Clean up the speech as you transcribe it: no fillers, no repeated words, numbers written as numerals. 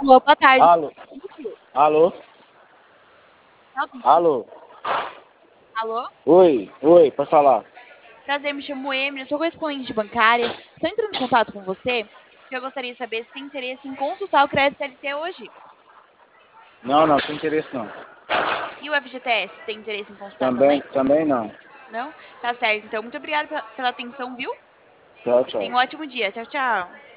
Alô, boa tarde. Alô? Alô? Alô? Alô? Oi, pode falar. Prazer, me chamo Emily, sou correspondente bancária. Estou entrando em contato com você porque eu gostaria de saber se tem interesse em consultar o crédito CLT hoje. Não, sem interesse não. E o FGTS, tem interesse em consultar Também, também? também não. Não? Tá certo. Então, muito obrigada pela atenção, viu? Tchau, tchau. Tenha um ótimo dia. Tchau, tchau.